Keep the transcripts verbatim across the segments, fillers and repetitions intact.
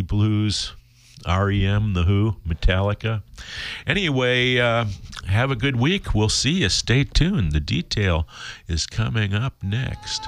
Moody Blues, R E M, The Who, Metallica. Anyway, uh, have a good week. We'll see you. Stay tuned. The detail is coming up next.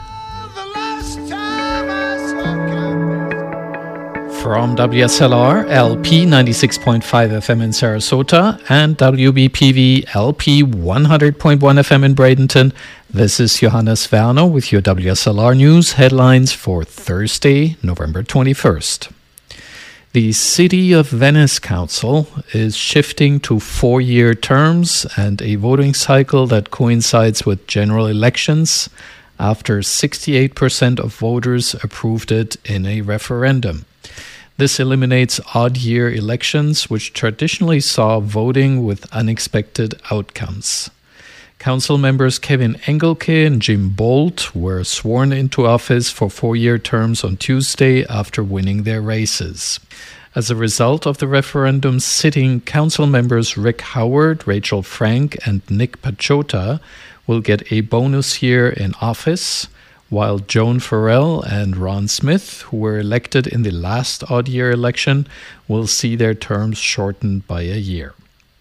From W S L R L P ninety-six point five F M in Sarasota and W B P V L P one hundred point one F M in Bradenton, this is Johannes Werner with your W S L R News headlines for Thursday, November twenty-first. The City of Venice Council is shifting to four-year terms and a voting cycle that coincides with general elections after sixty-eight percent of voters approved it in a referendum. This eliminates odd-year elections, which traditionally saw voting with unexpected outcomes. Council members Kevin Engelke and Jim Bolt were sworn into office for four-year terms on Tuesday after winning their races. As a result of the referendum, sitting council members Rick Howard, Rachel Frank, and Nick Pachota will get a bonus year in office, while Joan Farrell and Ron Smith, who were elected in the last odd-year election, will see their terms shortened by a year.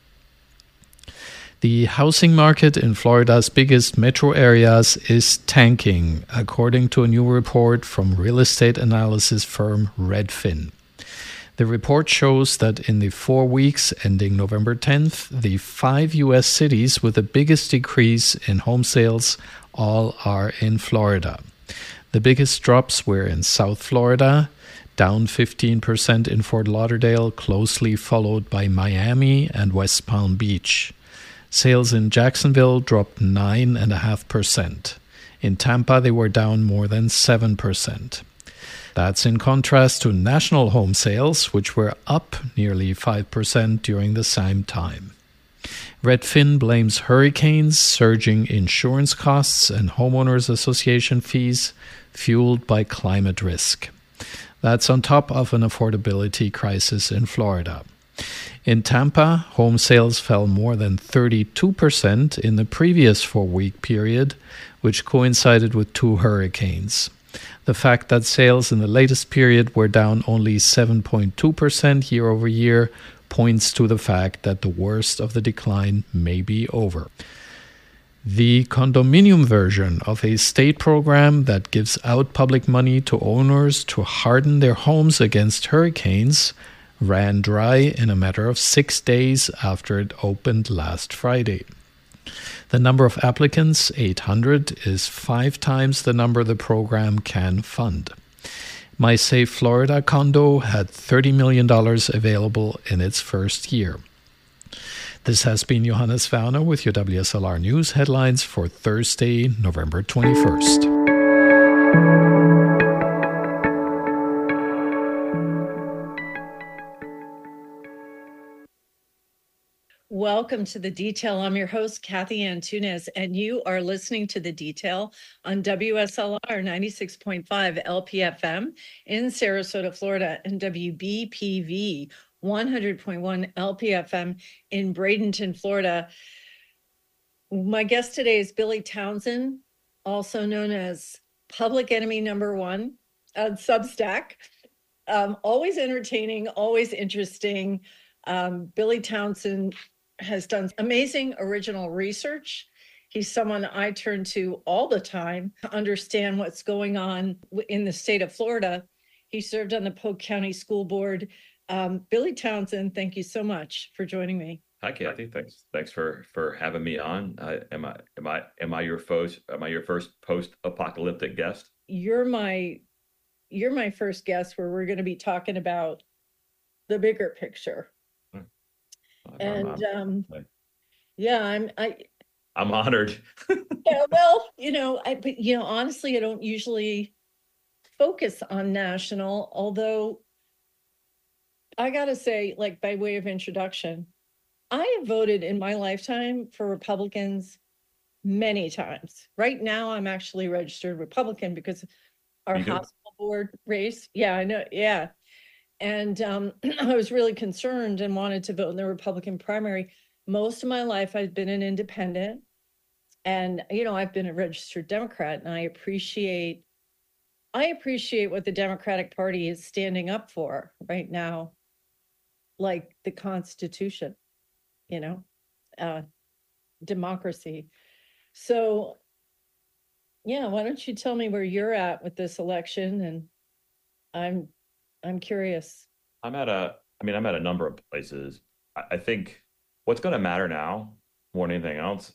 The housing market in Florida's biggest metro areas is tanking, according to a new report from real estate analysis firm Redfin. The report shows that in the four weeks ending November tenth, the five U S cities with the biggest decrease in home sales all are in Florida. The biggest drops were in South Florida, down fifteen percent in Fort Lauderdale, closely followed by Miami and West Palm Beach. Sales in Jacksonville dropped nine point five percent. In Tampa, they were down more than seven percent. That's in contrast to national home sales, which were up nearly five percent during the same time. Redfin blames hurricanes, surging insurance costs, and homeowners association fees fueled by climate risk. That's on top of an affordability crisis in Florida. In Tampa, home sales fell more than thirty-two percent in the previous four-week period, which coincided with two hurricanes. The fact that sales in the latest period were down only seven point two percent year over year points to the fact that the worst of the decline may be over. The condominium version of a state program that gives out public money to owners to harden their homes against hurricanes ran dry in a matter of six days after it opened last Friday. The number of applicants, eight hundred, is five times the number the program can fund. My Safe Florida condo had thirty million dollars available in its first year. This has been Johannes Werner with your W S L R News headlines for Thursday, November twenty-first. Welcome to The Detail. I'm your host, Kathy Antunes, and you are listening to The Detail on W S L R ninety-six point five L P F M in Sarasota, Florida, and W B P V one hundred point one L P F M in Bradenton, Florida. My guest today is Billy Townsend, also known as Public Enemy Number One on Substack. Um, always entertaining, always interesting. Um, Billy Townsend has done amazing original research. He's someone I turn to all the time to understand what's going on in the state of Florida. He served on the Polk County School Board. Um, Billy Townsend, thank you so much for joining me. Hi, Kathy. Thanks. Thanks for for having me on. Uh, am I am I am I your first am I your first post-apocalyptic guest? You're my you're my first guest where we're going to be talking about the bigger picture. And I'm, I'm, um, yeah, I'm I. I'm honored. Yeah, well, you know, I but you know, honestly, I don't usually focus on national, although I gotta say, like by way of introduction, I have voted in my lifetime for Republicans many times. Right now, I'm actually registered Republican because our hospital board race. Yeah, I know. Yeah. And um, I was really concerned and wanted to vote in the Republican primary. Most of my life, I've been an independent. And, you know, I've been a registered Democrat, and I appreciate I appreciate what the Democratic Party is standing up for right now, like the Constitution, you know, uh, democracy. So, yeah, why don't you tell me where you're at with this election? And I'm, I'm curious. I'm at a, I mean, I'm at a number of places. I, I think what's going to matter now more than anything else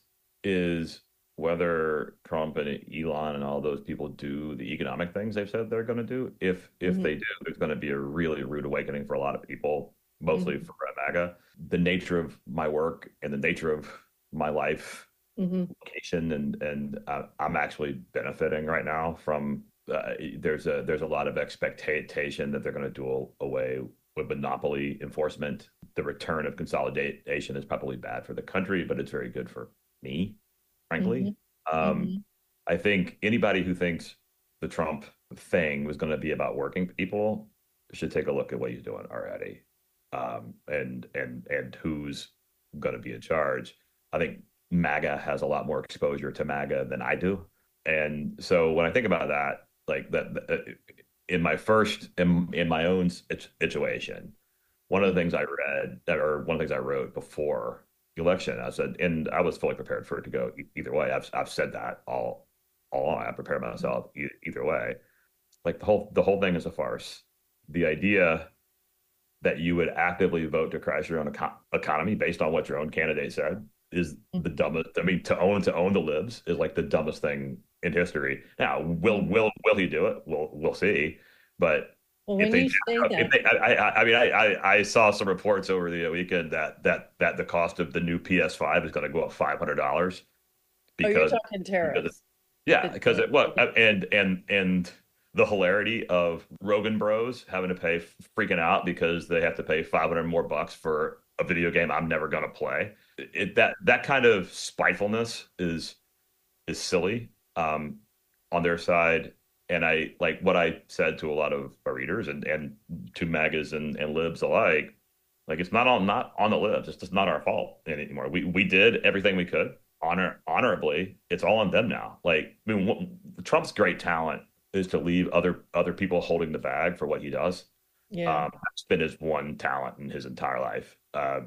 is whether Trump and Elon and all those people do the economic things they've said they're going to do. If if Mhm. they do, there's going to be a really rude awakening for a lot of people, mostly Mhm. for MAGA. The nature of my work and the nature of my life, hmm location, and and uh, I'm actually benefiting right now from. Uh, there's a there's a lot of expectation that they're going to do away with monopoly enforcement. The return of consolidation is probably bad for the country, but it's very good for me, frankly. hmm Um, hmm I think anybody who thinks the Trump thing was going to be about working people should take a look at what he's doing already, um, and and and who's going to be in charge. I think MAGA has a lot more exposure to MAGA than I do, and so when I think about that, like that, that in my first in, in my own situation, one of the things I read or one of the things I wrote before the election, I said, and I was fully prepared for it to go e- either way. I've I've said that all all along. I prepared myself e- either way. Like the whole the whole thing is a farce. The idea that you would actively vote to crash your own eco- economy based on what your own candidate said is the dumbest. I mean, to own to own the libs is like the dumbest thing in history. Now, will will will he do it? We'll we'll see. But Well, if when they, you say if that, they, I, I, I mean, I, I, I saw some reports over the weekend that that that the cost of the new P S five is going to go up five hundred dollars oh, you're because talking because it, tariffs. yeah, The- because it what the- and and and the hilarity of Rogan Bros having to pay freaking out because they have to pay five hundred more bucks for a video game I'm never going to play. It, that that kind of spitefulness is is silly um, on their side. And I like what I said to a lot of our readers and and to MAGAs and, and libs alike. Like it's not on not on the libs. It's just not our fault anymore. We we did everything we could honor honorably. It's all on them now. Like I mean, what, Trump's great talent is to leave other other people holding the bag for what he does. yeah. Um, that's been his one talent in his entire life. Uh,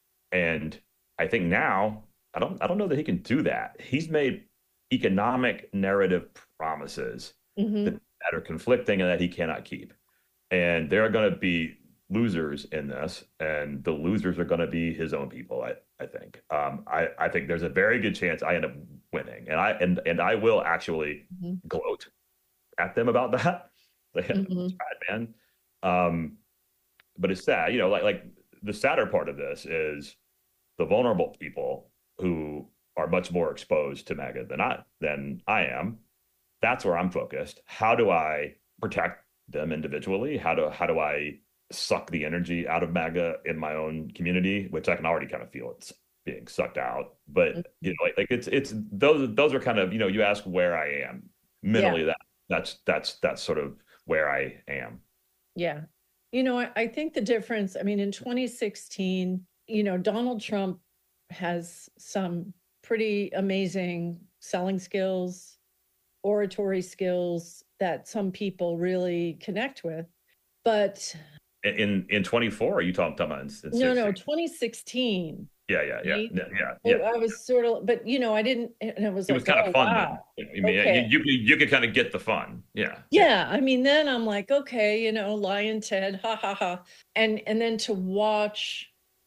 and I think now I don't I don't know that he can do that. He's made economic narrative promises hmm that, that are conflicting and that he cannot keep. And there are going to be losers in this, and the losers are going to be his own people. I, I think. Um, I, I think there's a very good chance I end up winning, and I and and I will actually hmm gloat at them about that. Like, hmm it's bad, man. Um, but it's sad, you know. Like like the sadder part of this is the vulnerable people who are much more exposed to MAGA than I than I am. That's where I'm focused. How do I protect them individually? How do how do I suck the energy out of MAGA in my own community, which I can already kind of feel it's being sucked out. But you know, like, like it's it's those those are kind of, you know, you ask where I am mentally. That that's that's that's sort of where I am. Yeah. You know, I, I think the difference, I mean, in twenty sixteen, you know, Donald Trump has some pretty amazing selling skills, oratory skills that some people really connect with. But In in twenty-four, are you talking about in, in no, no, sixteen? twenty sixteen. Yeah, yeah, yeah, Right? yeah, yeah, I, yeah. I was sort of, but you know, I didn't, and it was It like, was kind oh, of fun wow. then. I mean, Okay. you, you could you could kind of get the fun. Yeah. Yeah, I mean, then I'm like, okay, you know, Lion Ted, ha ha ha, and and then to watch,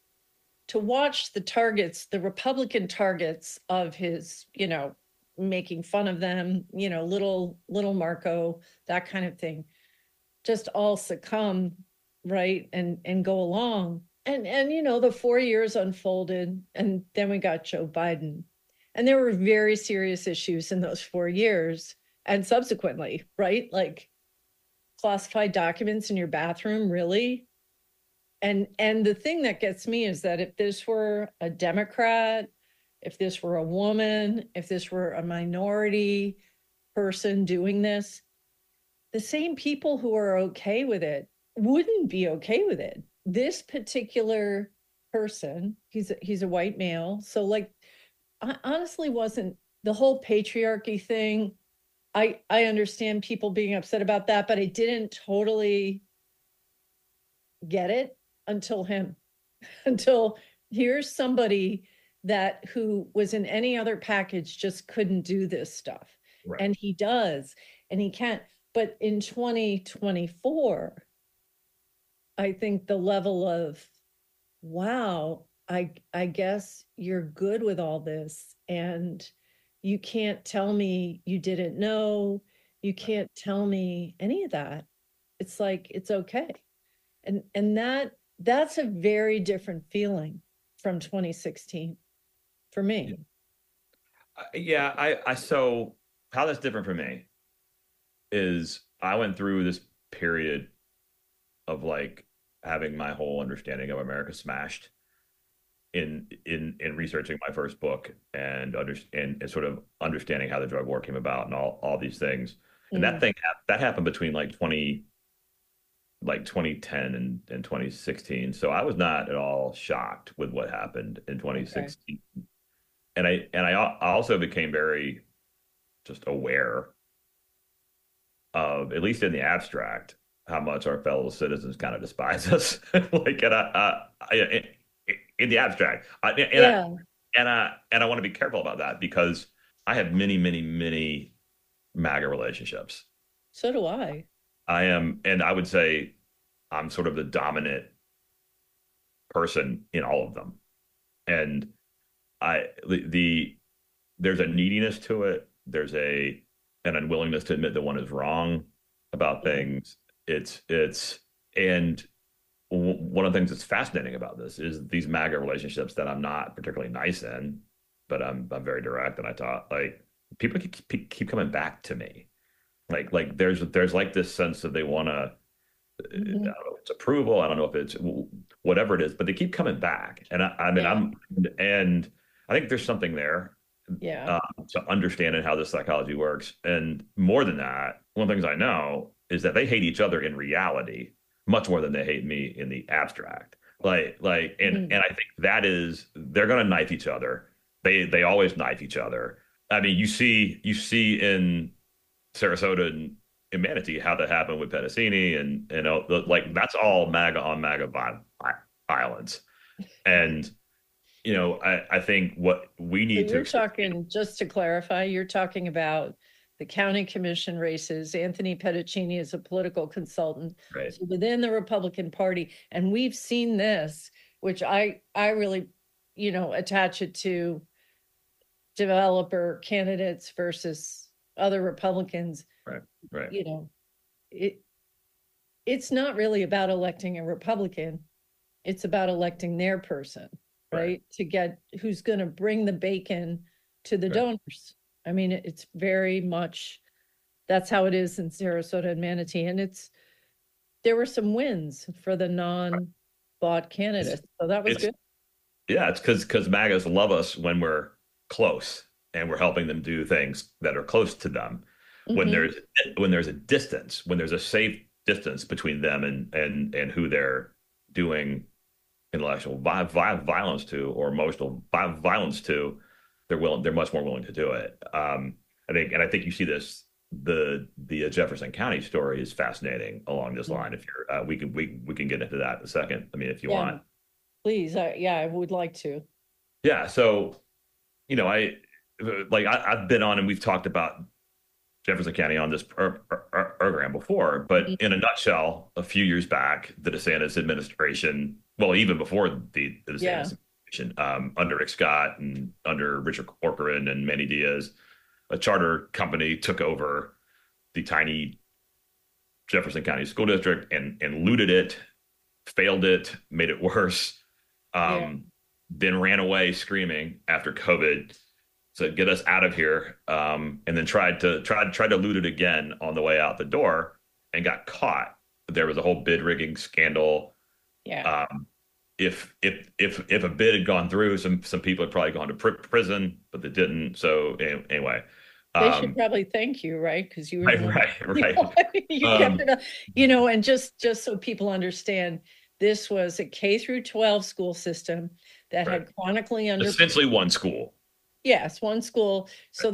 to watch the targets, the Republican targets of his, you know, making fun of them, you know, little little Marco, that kind of thing, just all succumb, right, and and go along, and and you know, the four years unfolded, and then we got Joe Biden, and there were very serious issues in those four years. And subsequently, right? Like classified documents in your bathroom, really? And and the thing that gets me is that if this were a Democrat, if this were a woman, if this were a minority person doing this, the same people who are okay with it wouldn't be okay with it. This particular person, he's a, he's a white male, so like I honestly wasn't the whole patriarchy thing. I, I understand people being upset about that, but I didn't totally get it until him, until here's somebody that who was in any other package just couldn't do this stuff. Right. And he does, and he can't. But in twenty twenty-four, I think the level of, wow, I I guess you're good with all this, and you can't tell me you didn't know. You can't tell me any of that. It's like, it's okay. And and that that's a very different feeling from twenty sixteen for me. Uh, yeah, I, I so how that's different for me is I went through this period of like having my whole understanding of America smashed in in in researching my first book and under and, and sort of understanding how the drug war came about and all all these things. And Mm. that thing that happened between like twenty like twenty ten and, and twenty sixteen. So I was not at all shocked with what happened in twenty sixteen. Okay. And I and I also became very just aware of, at least in the abstract, how much our fellow citizens kind of despise us. Like, and I, I, I, in the abstract, I, and yeah. I, and I and I want to be careful about that because I have many, many, many MAGA relationships. So do I. I am, and I would say I'm sort of the dominant person in all of them. And I, the, the there's a neediness to it. There's a an unwillingness to admit that one is wrong about things. It's it's and w- one of the things that's fascinating about this is these MAGA relationships that I'm not particularly nice in, but I'm I'm very direct, and I talk like people keep keep coming back to me. Like, like there's there's like this sense that they want to, mm-hmm. I don't know if it's approval, I don't know if it's whatever it is, but they keep coming back. And I, I mean, yeah. I'm, and I think there's something there, yeah, uh, to understanding how this psychology works. And more than that, one of the things I know is that they hate each other in reality much more than they hate me in the abstract. Like, like, and mm-hmm. and I think that is, they're going to knife each other. They they always knife each other. I mean, you see, you see in Sarasota and in Manatee how that happened with Pedicini, and you know, like that's all MAGA on MAGA violence. And you know, I, I think what we need so you're to talking, just to clarify, you're talking about the county commission races. Anthony Pedicini is a political consultant, right, so within the Republican Party, and we've seen this, which I I really, you know, attach it to developer candidates versus other Republicans. Right, right. You know, it it's not really about electing a Republican. It's about electing their person, right? right? To get who's going to bring the bacon to the right. donors. I mean, it's very much, that's how it is in Sarasota and Manatee. And it's, there were some wins for the non-bought candidates. So that was good. Yeah, it's because because MAGAs love us when we're close and we're helping them do things that are close to them. Mm-hmm. When there's when there's a distance, when there's a safe distance between them and and and who they're doing intellectual vi- vi- violence to or emotional vi- violence to, they're willing. They're much more willing to do it. Um, I think, and I think you see this. The the Jefferson County story is fascinating along this line. If you're, uh, we can we we can get into that in a second. I mean, if you yeah. want, please. Uh, yeah, I would like to. Yeah. So, you know, I like I, I've been on and we've talked about Jefferson County on this program before, but mm-hmm. in a nutshell, a few years back, the DeSantis administration, well, even before the, the DeSantis yeah. administration, um, under Rick Scott and under Richard Corcoran and Manny Diaz, a charter company took over the tiny Jefferson County School District and and looted it, failed it, made it worse, um, yeah. then ran away screaming after COVID. So get us out of here, um, and then tried to tried tried to loot it again on the way out the door, and got caught. There was a whole bid rigging scandal. Yeah. Um, if if if if a bid had gone through, some some people had probably gone to pr- prison, but they didn't. So anyway, they um, should probably thank you, right? Because you were right, right, right. You, um, kept it up, you know, and just just so people understand, this was a K through twelve school system that right. had chronically under essentially one school. Yes, one school. So they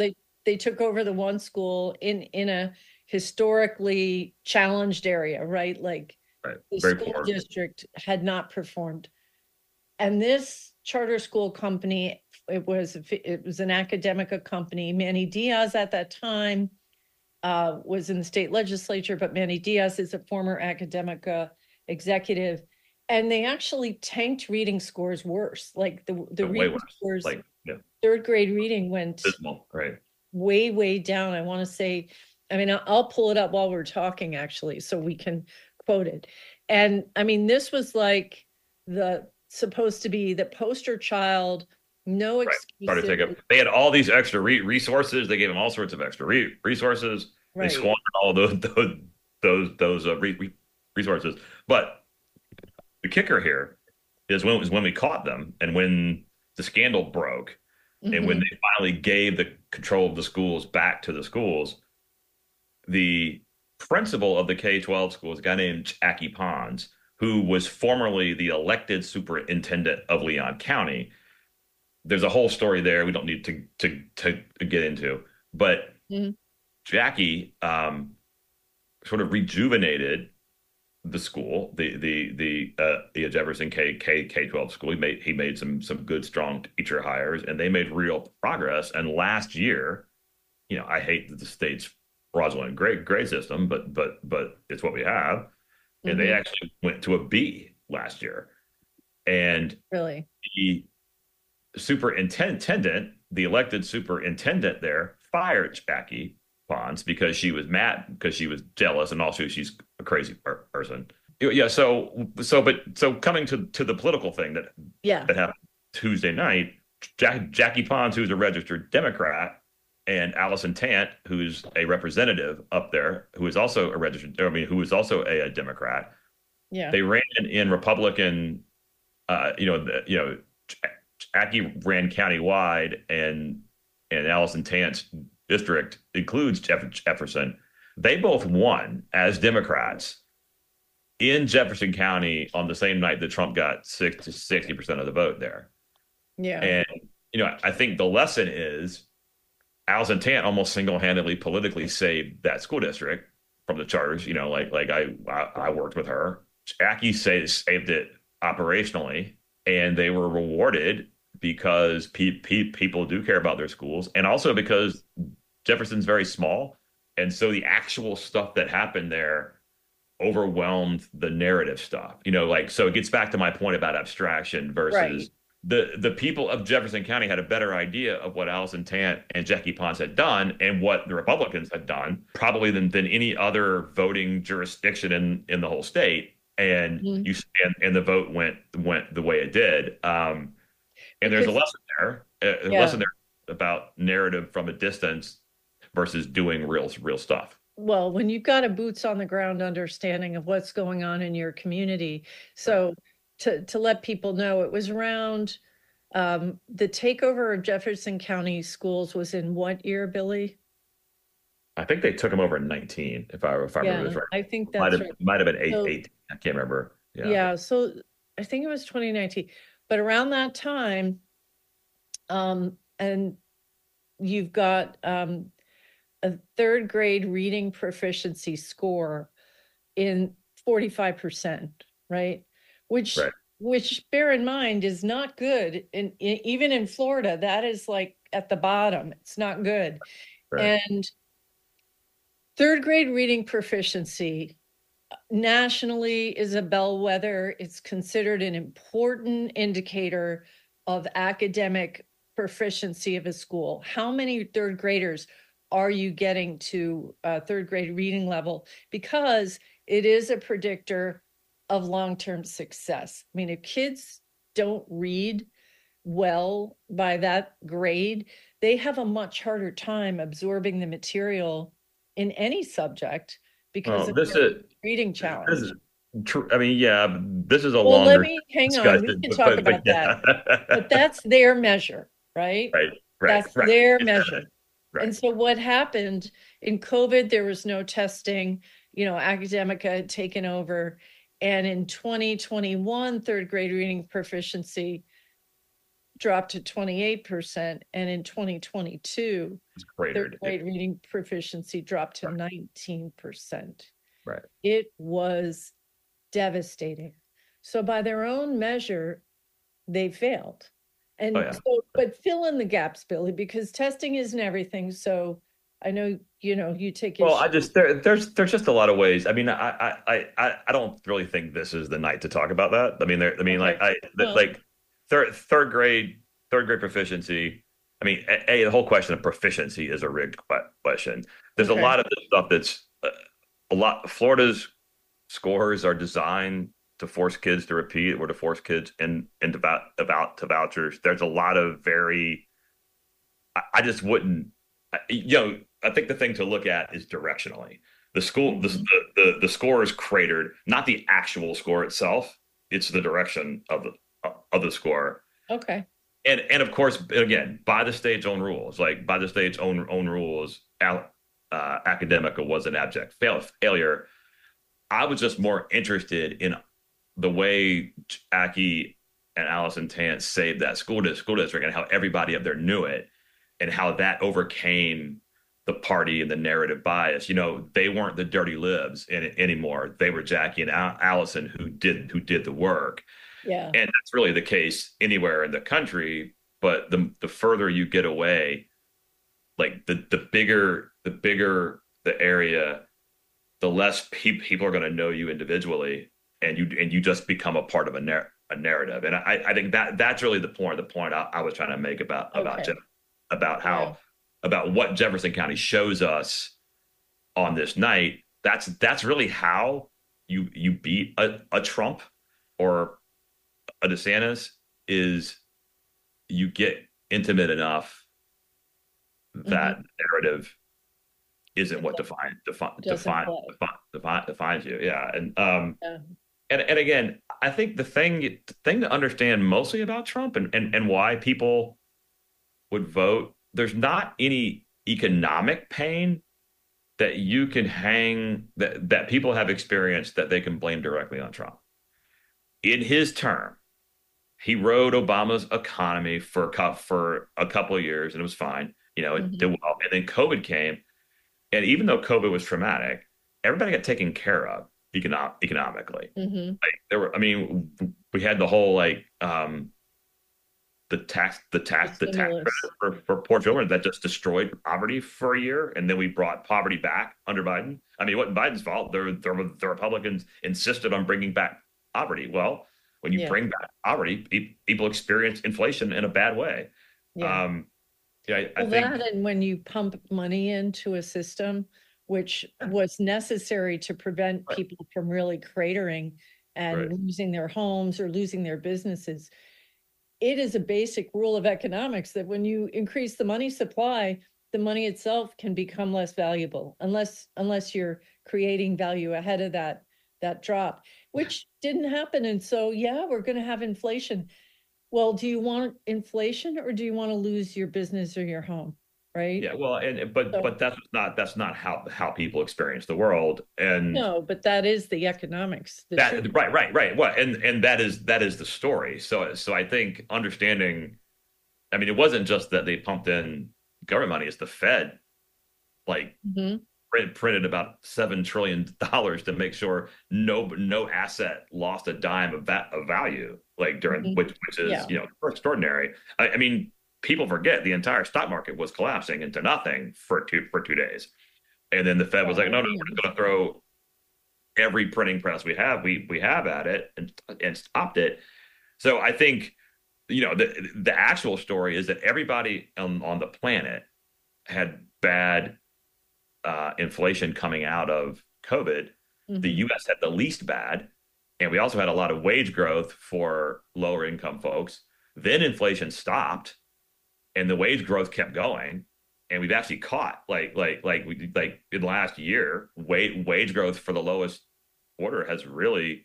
they took over the one school in in a historically challenged area, right? Like Right. the Very school poor. district had not performed. And this charter school company, it was it was an academica company. Manny Diaz at that time uh, was in the state legislature, but Manny Diaz is a former academica executive. And they actually tanked reading scores worse. Like the, the Way reading worse. scores, Like, yeah, third grade reading went dismal. Right. way, way down. I want to say, I mean, I'll, I'll pull it up while we're talking, actually, so we can quote it. And I mean, this was like the supposed to be the poster child, no Right. Started excuses. to take up. They had all these extra re- resources. They gave them all sorts of extra re- resources. They Right. squandered all those those those those uh, re- re- resources. But the kicker here is when is when we caught them, and when the scandal broke, and when Mhm. they finally gave the control of the schools back to the schools, the principal of the K twelve school is a guy named Jackie Pons, who was formerly the elected superintendent of Leon County. There's a whole story there we don't need to to to, to get into, but Mhm. Jackie um, sort of rejuvenated the school, the the the uh, the Jefferson K K K twelve school. He made he made some some good strong teacher hires, and they made real progress. And last year, you know, I hate the state's fraudulent grade grade system, but but but it's what we have. And they Mhm. actually went to a B last year, and Really? the superintendent, the elected superintendent there, fired Jackie Pons because she was mad, because she was jealous, and also she's a crazy per- person. Yeah. So so but so coming to to the political thing that Yeah. that happened Tuesday night, Jack, Jackie Pons, who's a registered Democrat, and Allison Tant, who's a representative up there, who is also a registered, I mean, who is also a, a Democrat. Yeah. They ran in Republican, uh, you know, the, you know, Jackie ran countywide, and and Allison Tant's district includes Jeff, Jefferson. They both won as Democrats in Jefferson County on the same night that Trump got six to sixty percent of the vote there. Yeah. And you know, I think the lesson is Allison Tant almost single-handedly politically saved that school district from the charters. You know, like like I I, I worked with her. Jackie saved saved it operationally, and they were rewarded because pe- pe- people do care about their schools, and also because Jefferson's very small, and so the actual stuff that happened there overwhelmed the narrative stuff. You know, like, so it gets back to my point about abstraction versus Right. the the people of Jefferson County had a better idea of what Allison Tant and Jackie Pons had done and what the Republicans had done, probably than than any other voting jurisdiction in in the whole state. And Mhm. you and, and the vote went went the way it did. Um, and there's a Because- lesson there, a, a Yeah. lesson there about narrative from a distance versus doing real real stuff. Well, when you've got a boots on the ground understanding of what's going on in your community. So to, to let people know, it was around um, the takeover of Jefferson County schools was in what year, Billy? I think they took him over in nineteen, if I if I remember Yeah, this right. I think Might that's have right. might have been eight, So- eight. I can't remember. Yeah. Yeah, so I think it was twenty nineteen, but around that time, um, and you've got um, a third grade reading proficiency score in forty-five percent, right? Which, Right. which bear in mind is not good. In, in even in Florida, that is like at the bottom. It's not good. Right. And third grade reading proficiency nationally is a bellwether. It's considered an important indicator of academic proficiency of a school. How many third graders are you getting to uh, third grade reading level? Because it is a predictor of long-term success. I mean, if kids don't read well by that grade, they have a much harder time absorbing the material in any subject because Well, of this their is reading this challenge. is true. I mean, yeah, this is a Well, let longer me hang on. We discussion, can but- talk but- about but yeah. that. But that's their measure, right? right, right, That's right. their measure. Right. And so what happened in COVID, there was no testing, you know, Academica had taken over. And in twenty twenty-one, third grade reading proficiency dropped to twenty-eight percent. And in twenty twenty-two, It's third cratered. grade It, reading proficiency dropped to right. nineteen percent. Right. It was devastating. So by their own measure, they failed. Oh And yeah. so, but fill in the gaps, Billy, because testing isn't everything. So I know, you know, you take Well, issue. I just there there's there's just a lot of ways. I mean, I I I I don't really think this is the night to talk about that. I mean, there. I mean, Okay. like I Well, like third third grade third grade proficiency. I mean, a, a the whole question of proficiency is a rigged que- question. There's a okay. lot of this stuff that's uh, a lot. Florida's scores are designed to force kids to repeat or to force kids in into vou- about to vouchers. There's a lot of very. I, I just wouldn't. I- You know, I think the thing to look at is directionally. The school, the, Mhm. the the the score is cratered, not the actual score itself. It's the direction of the of the score. Okay. And and of course, again, by the state's own rules, like by the state's own own rules, Al, uh, Academica was an abject fail, failure. I was just more interested in the way Aki and Allison Tant saved that school school district and how everybody up there knew it and how that overcame the party and the narrative bias. You know, they weren't the dirty libs in, anymore. They were Jackie and Al- Allison who did who did the work. Yeah. And that's really the case anywhere in the country. But the the further you get away, like the the bigger the bigger the area, the less pe- people are going to know you individually, and you and you just become a part of a, nar- a narrative. And I, I think that that's really the point. The point I, I was trying to make about about Okay. Jeff, about how Yeah. about what Jefferson County shows us on this night. That's that's really how you you beat a, a Trump or a DeSantis is you get intimate enough that narrative isn't what define define Doesn't define play. define define defines you. Yeah, and um Yeah. and and again, I think the thing the thing to understand mostly about Trump and and and why people would vote, there's not any economic pain that you can hang that that people have experienced that they can blame directly on Trump. In his term, he rode Obama's economy for a cou- for a couple of years, and it was fine. You know, it Mhm. did well. And then COVID came, and even though COVID was traumatic, everybody got taken care of econo- economically. Mhm. Like there were, I mean, we had the whole like um, the tax, the tax, The the tax stimulus. credit for, for poor children that just destroyed poverty for a year, and then we brought poverty back under Biden. I mean, it wasn't Biden's fault. The the, the Republicans insisted on bringing back poverty. Well, when you Yeah. bring back poverty, pe- people experience inflation in a bad way. Yeah. Um, yeah, I, I Well, think that and when you pump money into a system, which was necessary to prevent Right. people from really cratering and Right. losing their homes or losing their businesses. It is a basic rule of economics that when you increase the money supply, the money itself can become less valuable unless unless you're creating value ahead of that that drop, which didn't happen. And so, yeah, we're going to have inflation. Well, do you want inflation or do you want to lose your business or your home? Right? yeah, well, and but So- but that's not that's not how how people experience the world, and No, but that is the economics. the that truth. right, right, right. What and and that is that is the story. So so I think understanding, I mean, it wasn't just that they pumped in government money; it's the Fed, like Mhm. print, printed about seven trillion dollars to make sure no no asset lost a dime of that of value, like during Mhm. which which is Yeah. you know extraordinary. I, I mean, people forget the entire stock market was collapsing into nothing for two for two days, and then the Fed was like, no, no, we're just going to throw every printing press we have we we have at it and and stopped it. So I think you know the the actual story is that everybody on, on the planet had bad uh, inflation coming out of COVID. The Mhm. U S had the least bad, and we also had a lot of wage growth for lower income folks. Then inflation stopped, and the wage growth kept going, and we've actually caught like like like we like in the last year, wage wage growth for the lowest quarter has really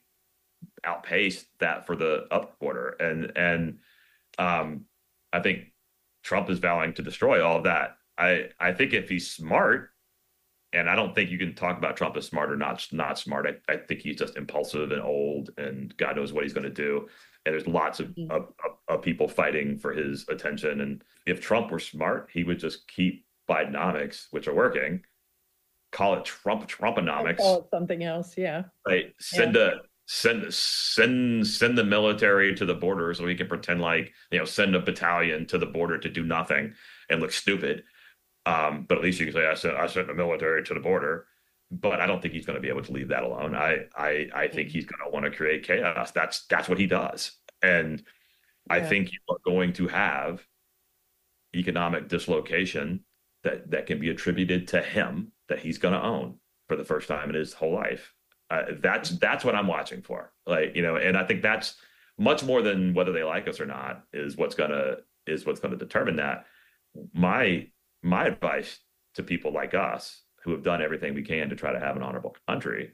outpaced that for the up quarter, and and um, I think Trump is vowing to destroy all of that. I I think if he's smart, and I don't think you can talk about Trump as smart or not not smart. I, I think he's just impulsive and old, and God knows what he's going to do. And there's lots of, Mhm. of, of, of people fighting for his attention. And if Trump were smart, he would just keep Bidenomics, which are working, call it Trump I'll Trumponomics, call it something else. Yeah. right? Send Yeah. a send send send the military to the border so we can pretend like, you know, send a battalion to the border to do nothing and look stupid. Um, but at least you can say I sent I sent the military to the border. But I don't think he's going to be able to leave that alone. I I I think he's going to want to create chaos. That's that's what he does. And I Yeah. think you are going to have economic dislocation that that can be attributed to him that he's going to own for the first time in his whole life. Uh, that's that's what I'm watching for. Like, you know, and I think that's much more than whether they like us or not is what's gonna is what's gonna determine that. My my advice to people like us who have done everything we can to try to have an honorable country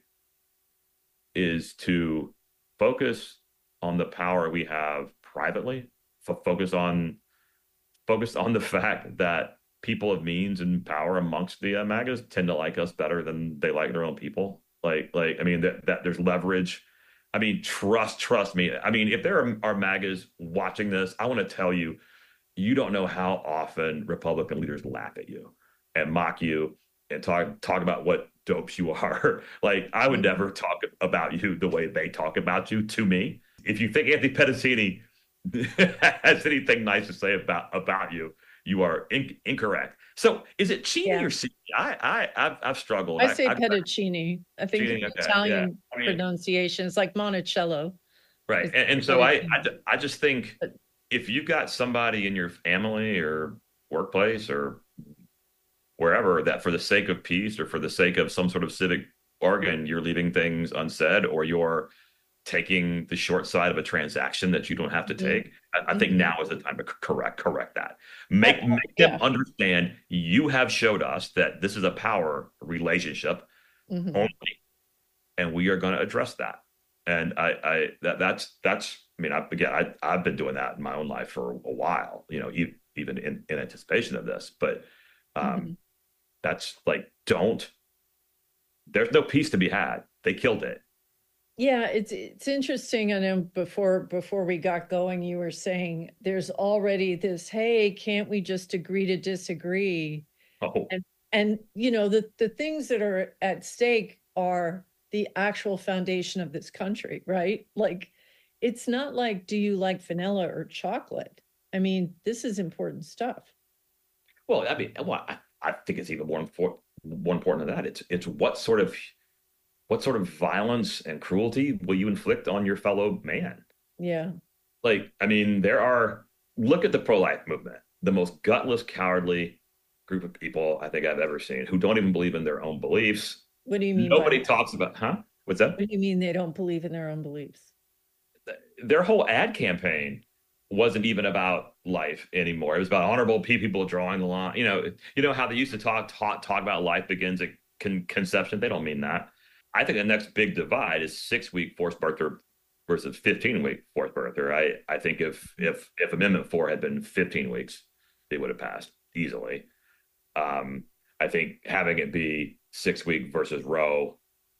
is to focus on the power we have privately, f- focus on focus on the fact that people of means and power amongst the uh, MAGAs tend to like us better than they like their own people. Like, like I mean, that, that there's leverage. I mean, trust, trust me. I mean, if there are, are MAGAs watching this, I want to tell you, you don't know how often Republican leaders laugh at you and mock you and talk talk about what dopes you are. Like, I would never talk about you the way they talk about you to me. If you think Anthony Pedicini has anything nice to say about about you, you are in, incorrect. So, is it Cini Yeah. or Cini? I I I've, I've struggled. I say I, Pedicini. I think Cini, the okay, Italian yeah. I mean, pronunciation is like Monticello. right, It's and, and so I, I Pedicini. I just think But if you've got somebody in your family or workplace or wherever that for the sake of peace or for the sake of some sort of civic bargain, you're leaving things unsaid or you're taking the short side of a transaction that you don't have to Mhm. take. I, I think Mhm. now is the time to c- correct correct that. Make Oh, make yeah. them understand you have showed us that this is a power relationship Mhm. only, and we are going to address that. And I, I that that's that's. I mean, I, again, I I've been doing that in my own life for a while. You know, e- even in, in anticipation of this, but um, Mhm. that's like don't. There's no peace to be had. They killed it. Yeah, it's it's interesting. I know before before we got going, you were saying there's already this, hey, can't we just agree to disagree? Oh, And and you know, the the things that are at stake are the actual foundation of this country, right? Like it's not like, do you like vanilla or chocolate? I mean, this is important stuff. well, I mean, well, I, I think it's even more important. More important than that, it's it's what sort of what sort of violence and cruelty will you inflict on your fellow man? Yeah. Like, I mean, there are, look at the pro-life movement, the most gutless, cowardly group of people I think I've ever seen who don't even believe in their own beliefs. What do you mean by Nobody that? talks about, huh? What's that? What do you mean they don't believe in their own beliefs? Their whole ad campaign wasn't even about life anymore. It was about honorable people drawing the line. You know, you know how they used to talk talk talk about life begins at con- conception. They don't mean that. I think the next big divide is six week forced birth versus fifteen week forced birth. Or I I think if if if Amendment Four had been fifteen weeks, it would have passed easily. Um, I think having it be six week versus Roe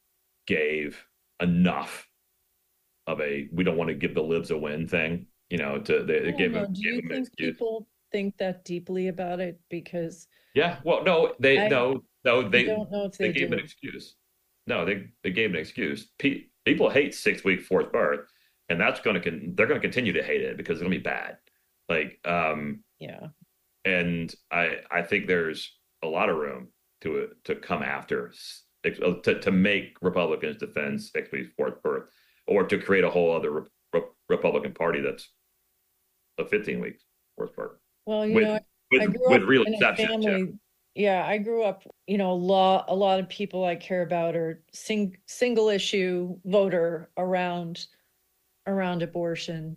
gave enough of a we don't want to give the libs a win thing. You know, to they, I it don't gave know. them Do gave you them an think excuse. people think that deeply about it? Because Yeah, well, no, they I no no I they don't know if they they gave an do. excuse. No, they they gave an excuse. Pe- people hate six week forced birth, and that's going to con- they're going to continue to hate it because it's going to be bad. Like, um, Yeah. and I I think there's a lot of room to to come after s- to to make Republicans defend six week forced birth, or to create a whole other re- re- Republican Party that's a fifteen week forced birth Well, you with know, I with grew with up real in a exceptions. Yeah. family. Yeah, I grew up, you know, a lot a lot of people I care about are sing, single issue voter around around abortion.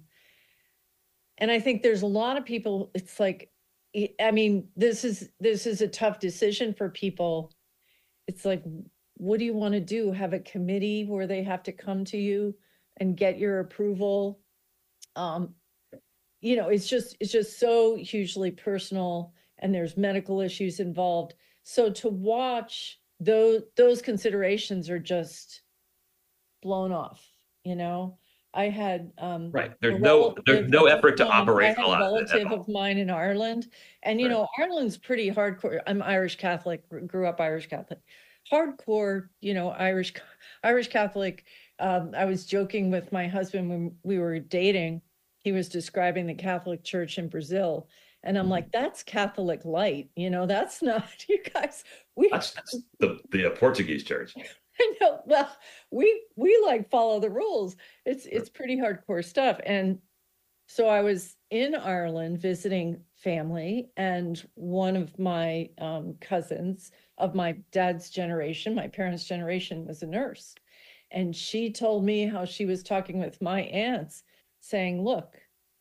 And I think there's a lot of people, it's like I I mean, this is this is a tough decision for people. It's like, what do you want to do? Have a committee where they have to come to you and get your approval? Um, you know, it's just it's just so hugely personal, and there's medical issues involved. So to watch those those considerations are just blown off, you know. I had um, Right. a There's no there's relative no of effort to mine- I had a operationalize it at relative all. of mine in Ireland, and you Right. know, Ireland's pretty hardcore. I'm Irish Catholic, gr- grew up Irish Catholic, hardcore. You know, Irish Irish Catholic. Um, I was joking with my husband when we were dating. He was describing the Catholic Church in Brazil, and I'm like, "That's Catholic light." You know, that's not you guys. We That's, that's the the uh, Portuguese church. I know. Well, we we like follow the rules. It's it's pretty hardcore stuff. And so I was in Ireland visiting family, and one of my um, cousins of my dad's generation, my parents' generation, was a nurse. And she told me how she was talking with my aunts, saying, look,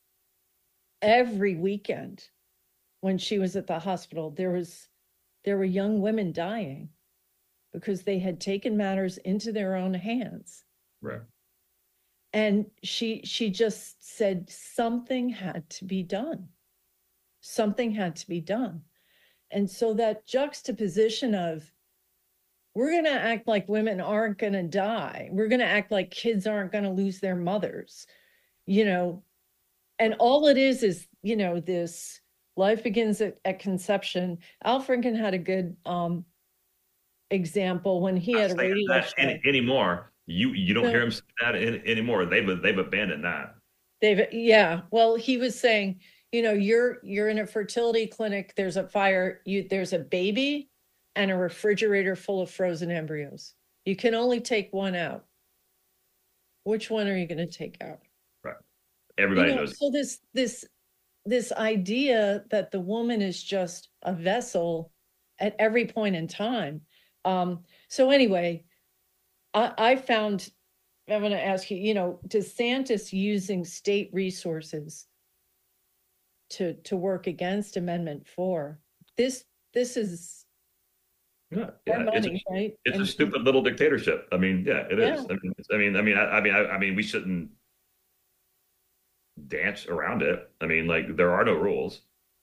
every weekend when she was at the hospital, there was there were young women dying because they had taken matters into their own hands. Right. And she she just said something had to be done. Something had to be done. And so that juxtaposition of we're going to act like women aren't going to die. We're going to act like kids aren't going to lose their mothers, you know. And all it is is, you know, this life begins at, at conception. Al Franken had a good um, example when he had a Saying radio that show. any, anymore. You you don't No. hear him say that in, anymore. They've they've abandoned that. They've, yeah. Well, he was saying, you know, you're you're in a fertility clinic. There's a fire. You there's a baby and a refrigerator full of frozen embryos. You can only take one out. Which one are you going to take out? Right. Everybody You know, knows. so this this this idea that the woman is just a vessel at every point in time. Um, so anyway, I, I found, I'm going to ask you, you know, DeSantis using state resources to to work against Amendment Four. This this is Yeah, our yeah. It's a, money, right? it's a And stupid little dictatorship. I mean, yeah, it is. Yeah. I mean, it's- I mean, I mean, I, I mean, I, I mean, we shouldn't dance around it. I mean, like there are no rules.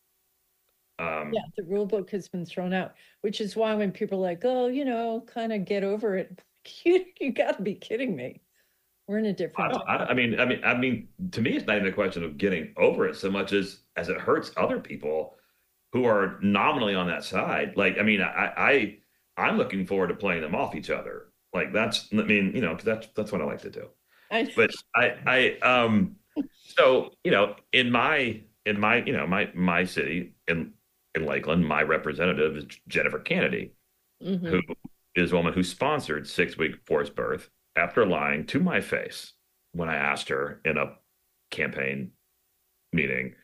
Um, yeah, the rule book has been thrown out, which is why when people are like, oh, you know, kind of get over it, you you got to be kidding me. We're in a I, different don't, I, I mean, I mean, I mean, to me, it's not even a question of getting over it so much as as it hurts other people who are nominally on that side. Like, I mean, I, I, I'm looking forward to playing them off each other. Like, that's, I mean, you know, 'cause that's that's what I like to do. I, But I, I, um, so you know, in my, in my, you know, my my city in in Lakeland, my representative is Jennifer Kennedy, Mhm. who is a woman who sponsored six week forced birth after lying to my face when I asked her in a campaign meeting,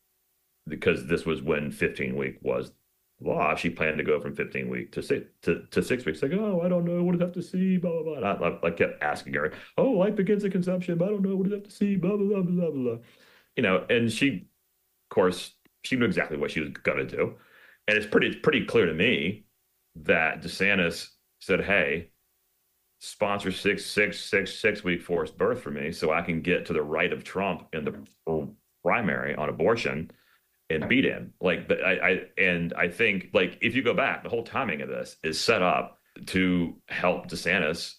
because this was when fifteen week was law. She planned to go from fifteen week to six to, to six weeks. Like, oh, I don't know. What does it have to see? Blah, blah, blah. And I, I kept asking her, oh, life begins at conception, but I don't know. What does it have to see? Blah, blah, blah, blah, blah, blah. You know, and she, of course, she knew exactly what she was going to do. And it's pretty, it's pretty clear to me that DeSantis said, hey, sponsor six, six, six, six week forced birth for me so I can get to the right of Trump in the primary on abortion and beat him. Like, but I, I, and I think, like, if you go back, the whole timing of this is set up to help DeSantis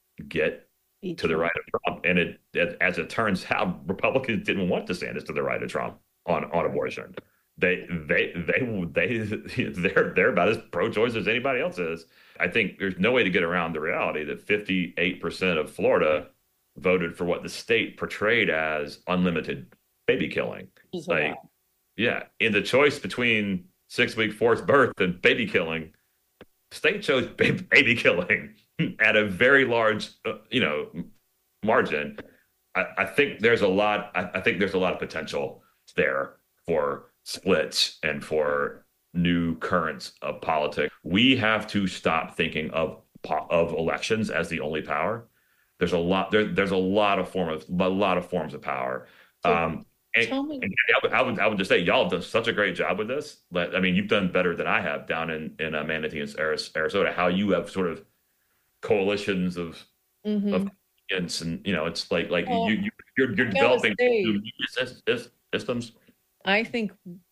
get to the right of Trump. And it, it, as it turns out, Republicans didn't want DeSantis to the right of Trump on, on abortion. They, they, they, they, they're, they're about as pro-choice as anybody else is. I think there's no way to get around the reality that fifty-eight percent of Florida voted for what the state portrayed as unlimited baby killing. Like, yeah, in the choice between six-week forced birth and baby killing, the state chose baby killing at a very large, uh, you know, margin. I, I think there's a lot. I, I think there's a lot of potential there for splits and for new currents of politics. We have to stop thinking of of elections as the only power. There's a lot. There, there's a lot of form of a lot of forms of power. Um, And, and I, would, I would I would just say y'all have done such a great job with this. But I mean, you've done better than I have down in in uh, Manatee and Sarasota. How you have sort of coalitions of Mhm. of and, and you know, it's like like Well, you you you're, you're I gotta developing say- new sys- sys- systems. I think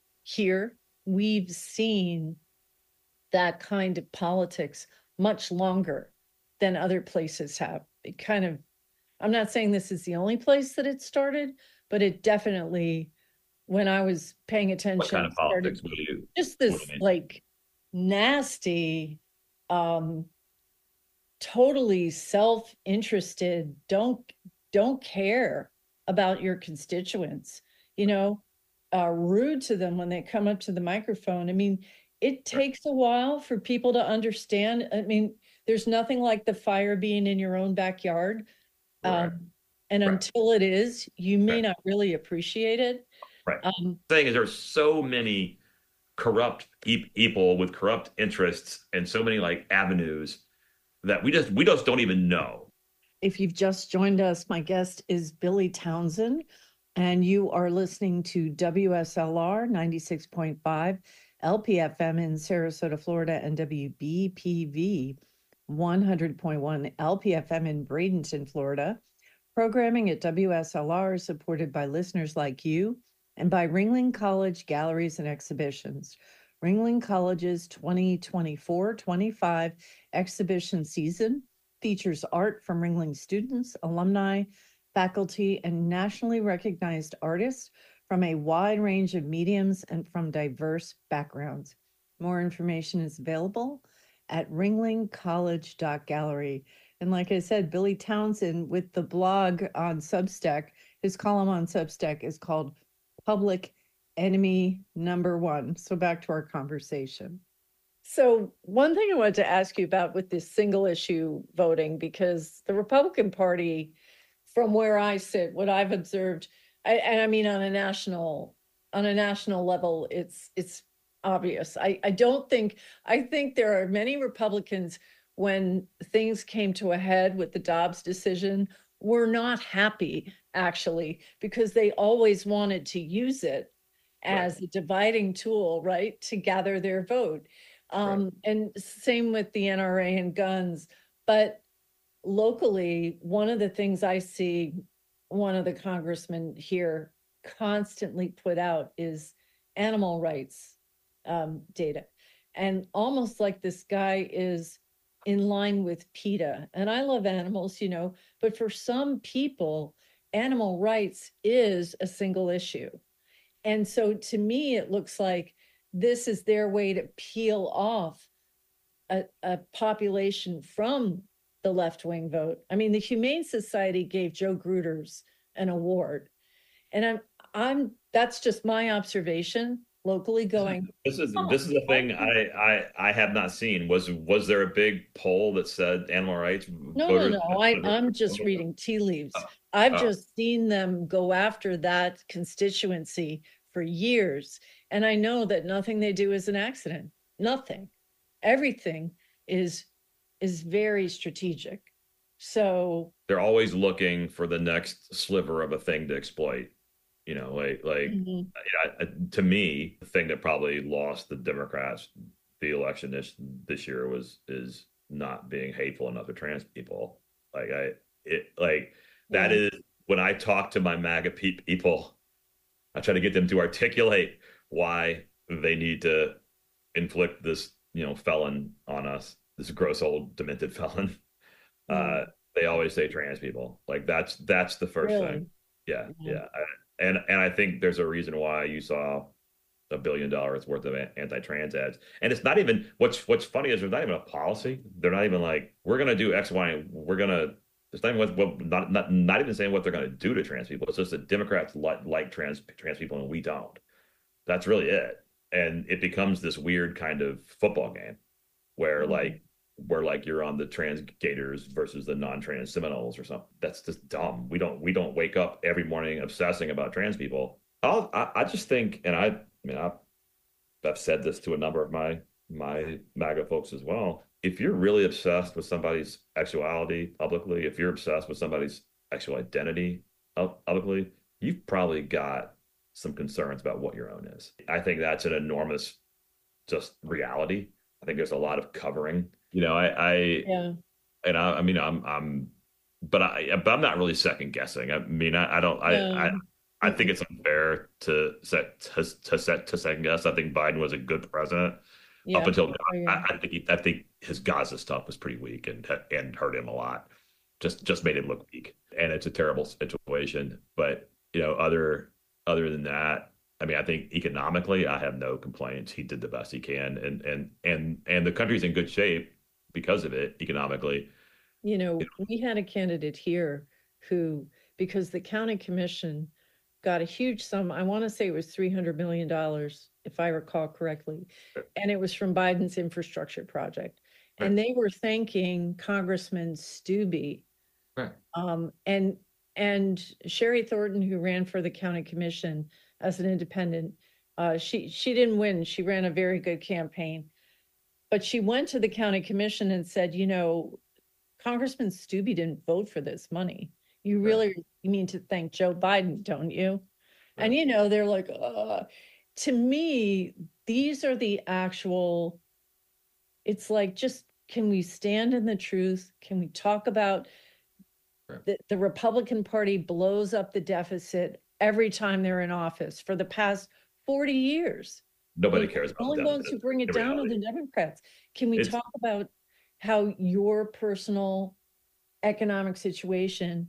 here we've seen that kind of politics much longer than other places have. It kind of, I'm not saying this is the only place that it started, but it definitely, when I was paying attention, What kind of politics would you? Just this like nasty, um, totally self-interested, don't don't care about your constituents, you know, uh, rude to them when they come up to the microphone. I mean, it takes a while for people to understand. I mean, there's nothing like the fire being in your own backyard. Right. Um, and Right. until it is, you may Right. not really appreciate it. Right. Um, The thing is, there's so many corrupt e- people with corrupt interests and so many like avenues that we just we just don't even know. If you've just joined us, my guest is Billy Townsend, and you are listening to W S L R ninety-six point five L P F M in Sarasota, Florida, and W B P V one hundred point one L P F M in Bradenton, Florida. Programming at W S L R is supported by listeners like you and by Ringling College Galleries and Exhibitions. Ringling College's twenty twenty-four twenty-five exhibition season features art from Ringling students, alumni, faculty, and nationally recognized artists from a wide range of mediums and from diverse backgrounds. More information is available at ringling college dot gallery. And like I said, Billy Townsend with the blog on Substack, his column on Substack is called Public Enemy Number One. So back to our conversation. So one thing I wanted to ask you about with this single issue voting, because the Republican Party, from where I sit, what I've observed, I, and I mean on a national on a national level, it's it's obvious. I, I don't think I think there are many Republicans, when things came to a head with the Dobbs decision, were not happy, actually, because they always wanted to use it as a dividing tool, right, to gather their vote. Um, Right. And same with the N R A and guns. But locally, one of the things I see one of the congressmen here constantly put out is animal rights um, data. And almost like this guy is in line with PETA. And I love animals, you know, but for some people, animal rights is a single issue. And so to me, it looks like this is their way to peel off a, a population from the left-wing vote. I mean, the Humane Society gave Joe Gruters an award. And I'm, I'm, that's just my observation locally going. This is Oh, this is the thing I, I I have not seen. Was was there a big poll that said animal rights? No, no, no. I, I'm just reading tea leaves. Oh, I've oh. just seen them go after that constituency for years. And I know that nothing they do is an accident. Nothing. Everything is is very strategic. So They're always looking for the next sliver of a thing to exploit. You know, like like mhm. I, I, to me, the thing that probably lost the Democrats the election this this year was is not being hateful enough to trans people. Like I it like that Yeah. is when I talk to my MAGA pe- people, I try to get them to articulate why they need to inflict this, you know, felon on us, this gross old demented felon. Mm. Uh, they always say trans people. Like that's that's the first Really? thing. Yeah, Yeah. yeah. I, and and I think there's a reason why you saw a billion dollars worth of anti-trans ads. And it's not even what's what's funny is there's not even a policy. They're not even like we're gonna do X, Y, and we're gonna. It's not even what, what not not not even saying what they're gonna do to trans people. It's just that Democrats like like trans trans people and we don't. That's really it. And it becomes this weird kind of football game where Mhm. like where like you're on the trans Gators versus the non-trans Seminoles or something. That's just dumb. We don't we don't wake up every morning obsessing about trans people. I'll, I I just think, and I, I mean I've, I've said this to a number of my my MAGA folks as well. If you're really obsessed with somebody's sexuality publicly, if you're obsessed with somebody's sexual identity publicly, you've probably got some concerns about what your own is. I think that's an enormous just reality. I think there's a lot of covering. You know, I, I Yeah. and I, I mean, I'm, I'm, but I, but I'm not really second guessing. I mean, I, I don't, I, No. I, I think it's unfair to set to, to set to second guess. I think Biden was a good president Yeah. up until Oh, I, yeah. I think he, I think his Gaza stuff was pretty weak and and hurt him a lot. just just made him look weak, and it's a terrible situation. But you know, other other than that, I mean, I think economically, I have no complaints. He did the best he can, and and and and the country's in good shape because of it economically. You You know, know, we had a candidate here who, because the county commission got a huge sum, I want to say it was three hundred million dollars, if I recall correctly. And it was from Biden's infrastructure project. right, And they were thanking Congressman Stubbe. right. Um, and and Sherry Thornton, who ran for the county commission as an independent, uh, she she didn't win. She ran a very good campaign, but she went to the county commission and said, you know, Congressman Stubbe didn't vote for this money. You Right. really you mean to thank Joe Biden, don't you? And Right. you know, they're like, uh, to me, these are the actual, it's like, just can we stand in the truth? Can we talk about Right. the, the Republican Party blows up the deficit every time they're in office for the past forty years? Nobody The cares about the only ones deficit who bring it in down are reality. the Democrats. Can we It's talk about how your personal economic situation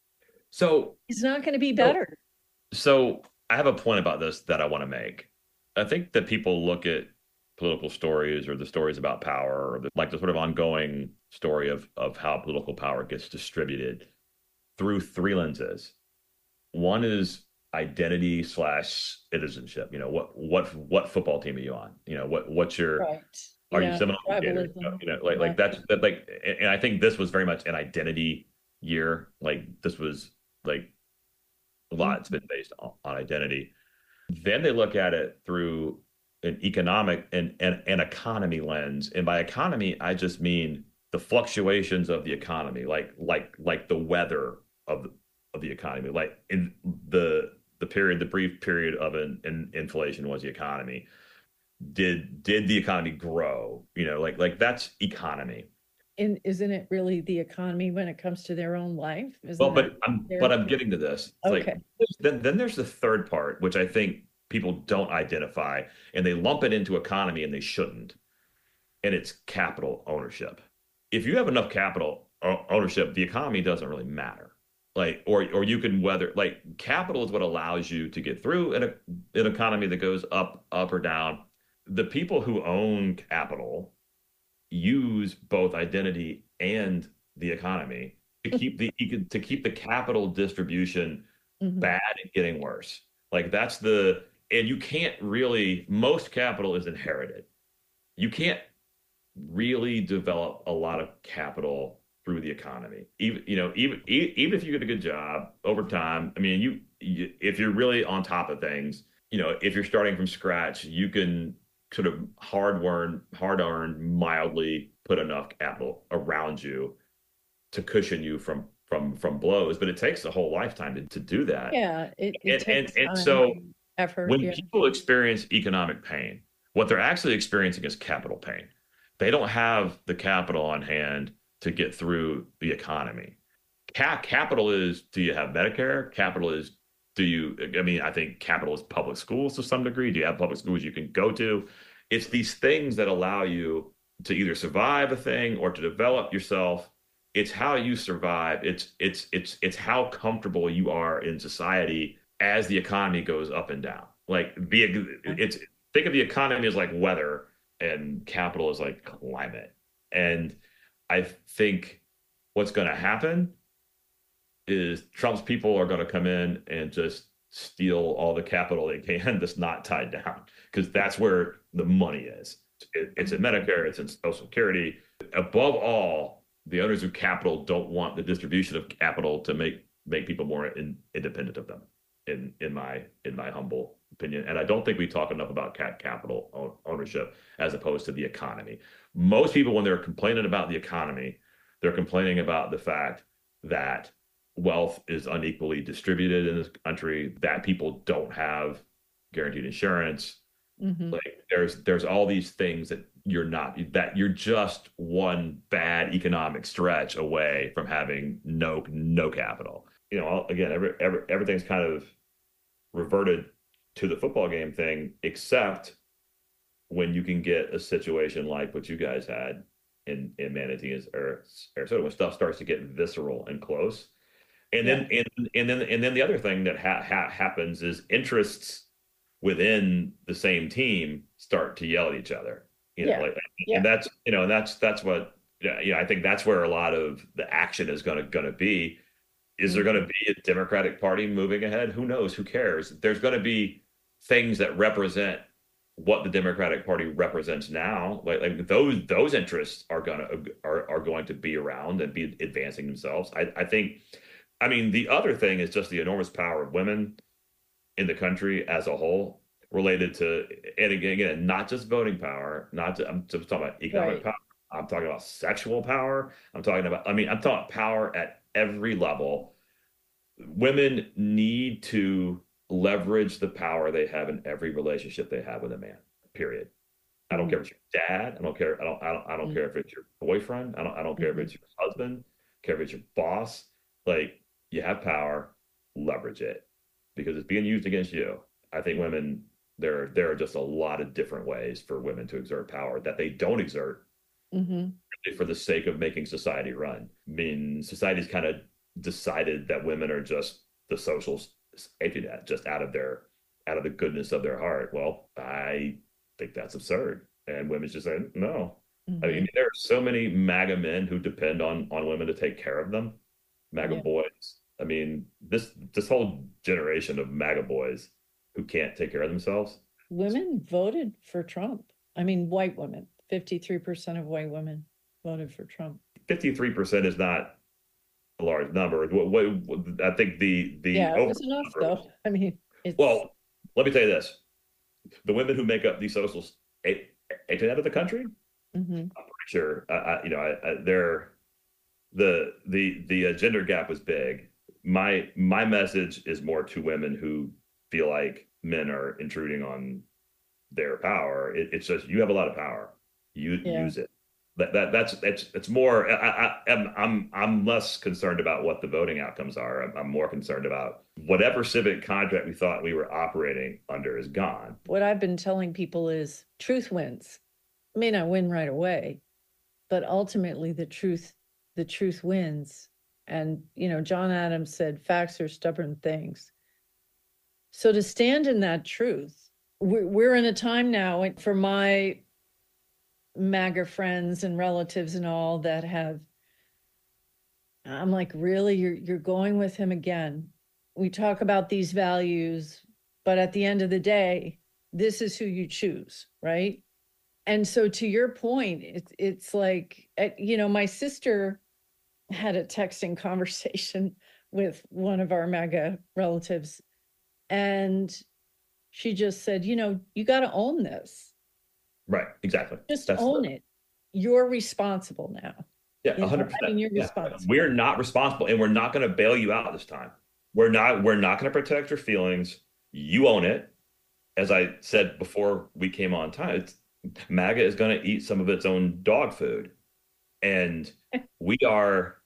so is not going to be so better? so I have a point about this that I want to make. I think that people look at political stories or the stories about power or the, like the sort of ongoing story of of how political power gets distributed through three lenses. One is identity slash citizenship. You know, what what what football team are you on? You know, what what's your Right. are you Yeah. Seminole Gators? Tribalism. You know, like Yeah. like that's that like, and and I think this was very much an identity year. Like this was like a lot. It's Mhm. been based on, on identity. Then they look at it through an economic and, and an economy lens. And by economy, I just mean the fluctuations of the economy, like like like the weather of the, of the economy. Like in the the period, the brief period of an, an inflation was the economy. Did did the economy grow? You know, like like that's economy. And isn't it really the economy when it comes to their own life? Well, Isn't that but I'm their, but I'm getting to this. It's like okay. then then there's the third part, which I think people don't identify, and they lump it into economy, and they shouldn't. And it's capital ownership. If you have enough capital o- ownership, the economy doesn't really matter. Like, or or you can weather like capital is what allows you to get through an, an economy that goes up, up or down. The people who own capital use both identity and the economy to keep the to keep the capital distribution Mhm. bad and getting worse. Like that's the and you can't really most capital is inherited. You can't really develop a lot of capital through the economy. Even you know even e- even if you get a good job over time, I mean you, you if you're really on top of things, you know, if you're starting from scratch, you can sort of hard earn, hard earned, mildly put enough capital around you to cushion you from from from blows. But it takes a whole lifetime to, to do that. Yeah, it, it And and takes and time, so effort. when Yeah. people experience economic pain, what they're actually experiencing is capital pain. They don't have the capital on hand to get through the economy. Ca- capital is, do you have Medicare? Capital is, do you, I mean, I think capital is public schools to some degree. Do you have public schools you can go to? It's these things that allow you to either survive a thing or to develop yourself. It's how you survive. It's it's it's it's how comfortable you are in society as the economy goes up and down. Like the it's think of the economy as like weather and capital is like climate. And I think what's going to happen is Trump's people are going to come in and just steal all the capital they can that's not tied down because that's where the money is. It, it's in Medicare, it's in Social Security. Above all, the owners of capital don't want the distribution of capital to make make people more in, independent of them. In in my in my humble opinion, and I don't think we talk enough about cat capital ownership as opposed to the economy. Most people, when they're complaining about the economy, they're complaining about the fact that wealth is unequally distributed in this country, that people don't have guaranteed insurance. Mhm. Like there's there's all these things that you're not that you're just one bad economic stretch away from having no no capital. You know, again, every, every everything's kind of reverted to the football game thing, except when you can get a situation like what you guys had in in Manatee or Sarasota, when stuff starts to get visceral and close. And then yeah. and and then and then the other thing that ha- ha- happens is interests within the same team start to yell at each other. You know, yeah. like, yeah. and that's you know, and that's that's what yeah, you know, I think that's where a lot of the action is going to going to be. Is there going to be a Democratic Party moving ahead? Who knows? Who cares? There's going to be things that represent what the Democratic Party represents now. Like, like those those interests are gonna are, are going to be around and be advancing themselves. I, I think. I mean, the other thing is just the enormous power of women in the country as a whole, related to, and again, again not just voting power, not to, I'm just talking about economic right. power. I'm talking about sexual power. I'm talking about, I mean, I'm talking power at every level. Women need to leverage the power they have in every relationship they have with a man, period. I don't mm-hmm. care if it's your dad. I don't care. I don't, I don't, I don't mm-hmm. care if it's your boyfriend. I don't, I don't mm-hmm. care if it's your husband, care if it's your boss. Like, you have power, leverage it, because it's being used against you. I think women, there, there are just a lot of different ways for women to exert power that they don't exert mm-hmm. for the sake of making society run. I mean, society's kind of decided that women are just the social safety net, just out of their, out of the goodness of their heart. Well, I think that's absurd. And women's just saying, no. Mm-hmm. I mean, there are so many MAGA men who depend on, on women to take care of them. MAGA yeah. boys. I mean, this this whole generation of MAGA boys who can't take care of themselves. Women voted for Trump. I mean, white women. fifty-three percent of white women voted for Trump. fifty-three percent is not a large number. What, what, what I think the the yeah, it was enough number, though. I mean, it's... well, let me tell you this: the women who make up these socials, eight eight percent of the country. Mm-hmm. I'm pretty sure. I, I, you know, I, I, they're. The the the gender gap was big. My my message is more to women who feel like men are intruding on their power. It, it's just, you have a lot of power. You yeah. use it. That that that's it's it's more. I, I I'm I'm I'm less concerned about what the voting outcomes are. I'm, I'm more concerned about whatever civic contract we thought we were operating under is gone. What I've been telling people is truth wins. It may not win right away, but ultimately the truth. The truth wins. And, you know, John Adams said, facts are stubborn things. So to stand in that truth, we're, we're in a time now for my MAGA friends and relatives and all that have, I'm like, really, you're, you're going with him again. We talk about these values, but at the end of the day, this is who you choose, right? And so to your point, it's, it's like, you know, my sister had a texting conversation with one of our MAGA relatives, and she just said, you know, you got to own this. Right, exactly. Just That's own the... it. You're responsible now. Yeah, one hundred percent. I mean, you're yeah. responsible. We're not responsible, and we're not going to bail you out this time. We're not, we're not going to protect your feelings. You own it. As I said before we came on time, it's, MAGA is going to eat some of its own dog food. And we are,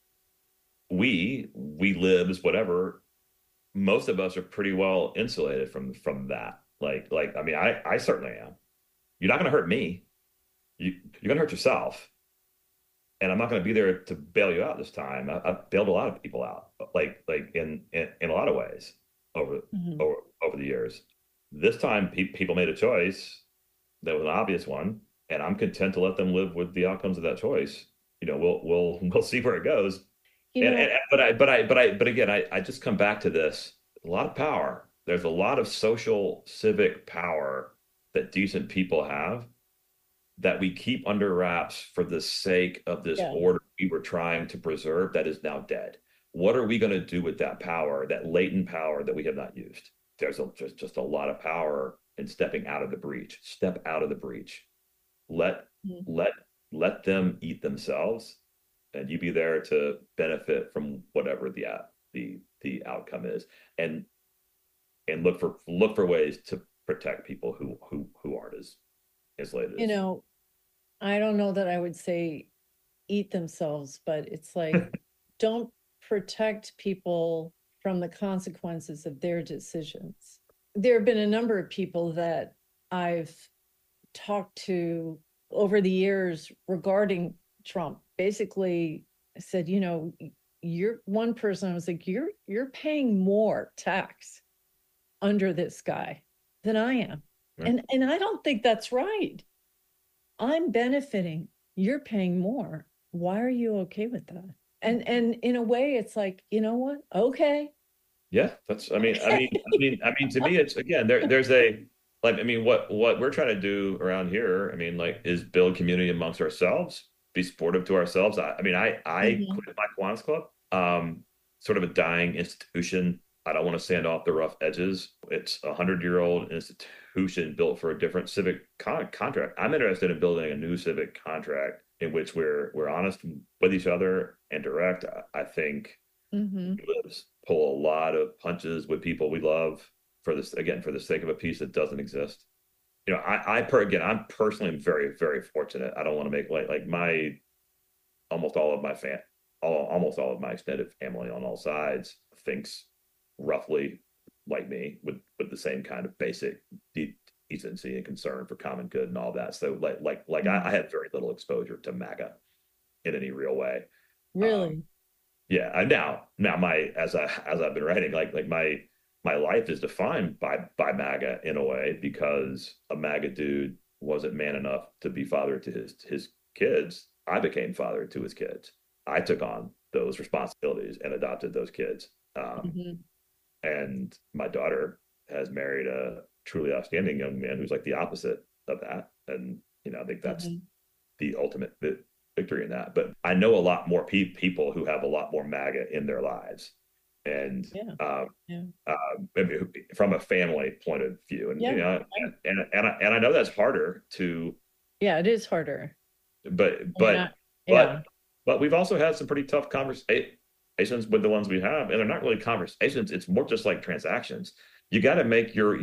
we, we libs, whatever, most of us are pretty well insulated from, from that. Like, like, I mean, I, I certainly am. You're not going to hurt me. You, you're going to hurt yourself. And I'm not going to be there to bail you out this time. I, I've bailed a lot of people out, like, like in, in, in a lot of ways over, mm-hmm. over, over the years. This time pe- people made a choice that was an obvious one, and I'm content to let them live with the outcomes of that choice. You know, we'll we'll we'll see where it goes. You and, know, and, but I but I but I but again, I, I just come back to this. A lot of power. There's a lot of social civic power that decent people have that we keep under wraps for the sake of this yeah. order we were trying to preserve that is now dead. What are we going to do with that power, that latent power that we have not used? There's a, just, just a lot of power in stepping out of the breach. Step out of the breach. Let mm-hmm. let let them eat themselves, and you be there to benefit from whatever the the the outcome is, and and look for look for ways to protect people who who who aren't as insulated. You know, I don't know that I would say eat themselves, but it's like don't protect people from the consequences of their decisions. There have been a number of people that I've talked to over the years regarding Trump basically said, you know, you're one person. I was like, you're you're paying more tax under this guy than I am. Right. And and I don't think that's right. I'm benefiting. You're paying more. Why are you okay with that? And and in a way, it's like, you know what? Okay. Yeah, that's. I mean, I mean, I mean, I mean. To me, it's again. There, there's a like. I mean, what what we're trying to do around here. I mean, like, is build community amongst ourselves, be supportive to ourselves. I, I mean, I I mm-hmm. quit my Kiwanis Club. Um, sort of a dying institution. I don't want to sand off the rough edges. It's a hundred year old institution built for a different civic con- contract. I'm interested in building a new civic contract in which we're we're honest with each other and direct. I, I think mm-hmm. lives pull a lot of punches with people we love for this again for the sake of a piece that doesn't exist. You know, I I per again I'm personally very very fortunate. I don't want to make like like my almost all of my fan all almost all of my extended family on all sides thinks roughly like me with with the same kind of basic de- decency and concern for common good and all that. So like like like mm-hmm. I, I had very little exposure to MAGA in any real way. Really? Um, yeah. I now now my as I as I've been writing, like like my my life is defined by by MAGA in a way because a MAGA dude wasn't man enough to be father to his his kids. I became father to his kids. I took on those responsibilities and adopted those kids. Um, mm-hmm. And my daughter has married a truly outstanding young man who's like the opposite of that. And, you know, I think that's mm-hmm. the ultimate victory in that. But I know a lot more pe- people who have a lot more MAGA in their lives. And yeah. Um, yeah. Um, from a family point of view. And, yeah. you know, and, and, and, I, and I know that's harder to. Yeah, it is harder. But, but, yeah. but, yeah. but we've also had some pretty tough conversations with the ones we have, and they're not really conversations. It's more just like transactions. You got to make your,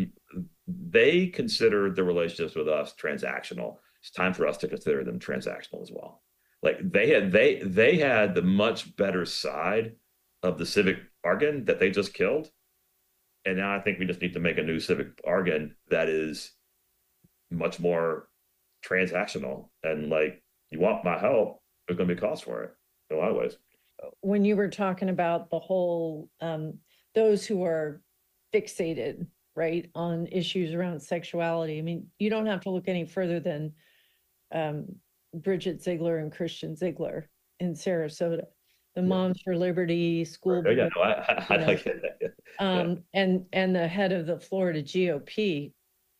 they consider the relationships with us transactional. It's time for us to consider them transactional as well. Like they had, they, they had the much better side of the civic bargain that they just killed. And now I think we just need to make a new civic bargain that is much more transactional. And like, you want my help, there's going to be a cost for it in a lot of ways. When you were talking about the whole, um, those who are fixated, right, on issues around sexuality, I mean, you don't have to look any further than um, Bridget Ziegler and Christian Ziegler in Sarasota, the yeah. Moms for Liberty school. Right. Yeah, no, I, I, I like it. Yeah. Um, and, and the head of the Florida G O P,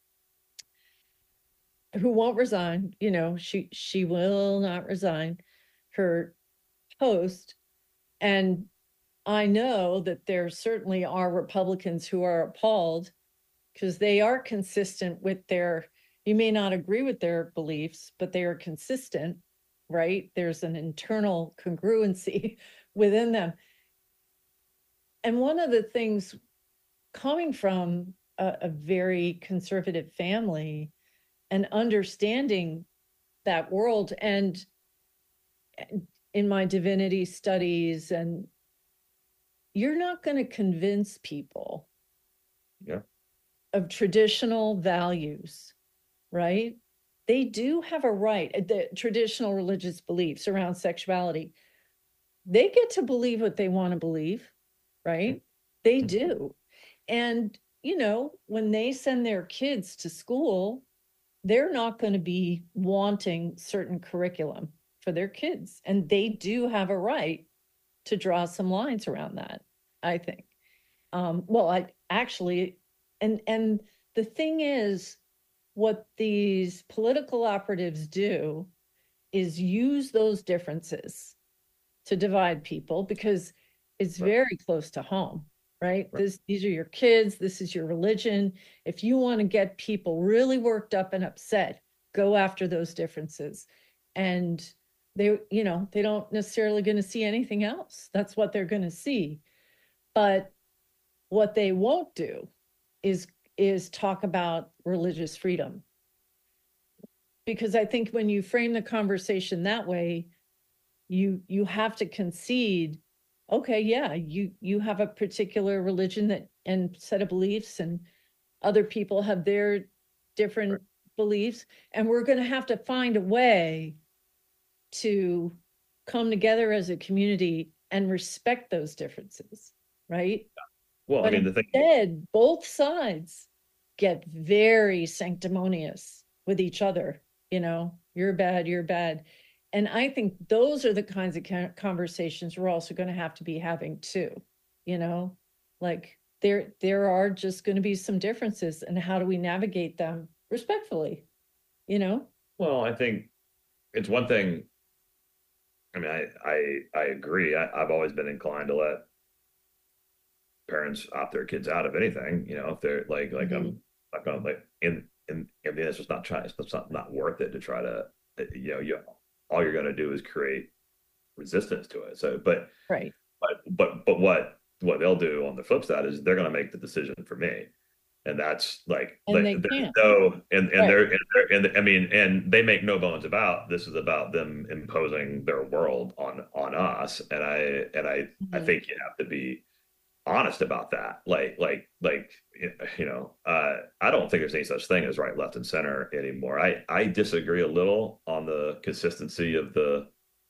who won't resign, you know, she, she will not resign her post. And I know that there certainly are Republicans who are appalled because they are consistent with their, you may not agree with their beliefs, but they are consistent, right? There's an internal congruency within them. And one of the things coming from a, a very conservative family and understanding that world, and in my divinity studies, and you're not going to convince people yeah. of traditional values, right? They do have a right, the traditional religious beliefs around sexuality. They get to believe what they want to believe, right? They do. And, you know, when they send their kids to school, they're not going to be wanting certain curriculum for their kids. And they do have a right to draw some lines around that, I think. Um, well, I actually, and and the thing is, what these political operatives do is use those differences to divide people because it's right. very close to home, right? right? This, these are your kids. This is your religion. If you want to get people really worked up and upset, go after those differences. And they, you know, they don't necessarily going to see anything else. That's what they're going to see. But what they won't do is, is talk about religious freedom. Because I think when you frame the conversation that way, you, you have to concede, okay, yeah, you, you have a particular religion that and set of beliefs, and other people have their different right. beliefs. And we're going to have to find a way to come together as a community and respect those differences, right? Well, But I mean, the thing, instead, both sides get very sanctimonious with each other. You know, you're bad, you're bad. And I think those are the kinds of conversations we're also going to have to be having too. You know, like there there are just going to be some differences, and how do we navigate them respectfully? You know? well, I think it's one thing. I mean, I I I agree. I, I've always been inclined to let parents opt their kids out of anything. You know, if they're like like Mhm. I'm not gonna like in in I mean, it's just not trying. It's not not worth it to try to you know you all you're gonna do is create resistance to it. So, but Right. but but but what what they'll do on the flip side is they're gonna make the decision for me. And that's like, And like they there's can't. no, and and Right. they're, and they're, and I mean, and they make no bones about this is about them imposing their world on on us, and I and I I Mhm. think you have to be honest about that. Like like like you know, uh, I don't think there's any such thing as right, left, and center anymore. I I disagree a little on the consistency of the.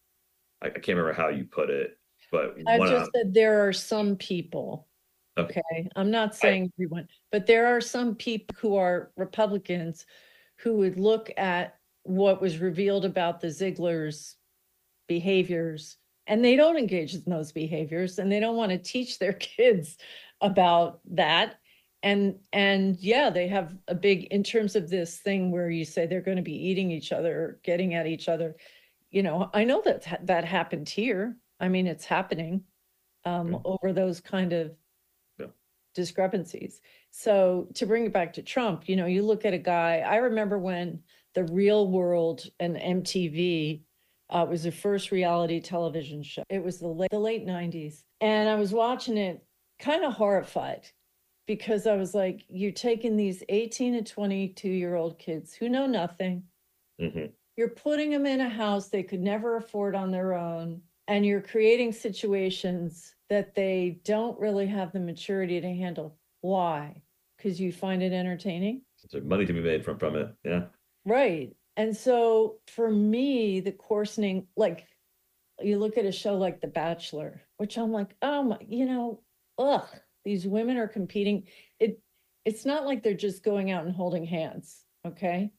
I, I can't remember how you put it, but I've one just of said there are some people. okay, Okay, I'm not I, saying everyone, but there are some people who are Republicans who would look at what was revealed about the Ziglar's behaviors, and they don't engage in those behaviors, and they don't want to teach their kids about that. And and yeah, they have a big, in terms of this thing where you say they're going to be eating each other or getting at each other. You know, I know that that happened here. I mean, it's happening um, yeah, over those kind of yeah. discrepancies. So to bring it back to Trump, you know, you look at a guy, I remember when The Real World and M T V uh, was the first reality television show. It was the late, the late nineties. And I was watching it kind of horrified because I was like, you're taking these eighteen to twenty-two year old kids who know nothing. hmm You're putting them in a house they could never afford on their own, and you're creating situations that they don't really have the maturity to handle. Why? Because you find it entertaining? There's money to be made from from it. Yeah. Right. And so for me, the coarsening, like you look at a show like The Bachelor, which I'm like, oh my, you know, ugh, these women are competing. It it's not like they're just going out and holding hands. Okay.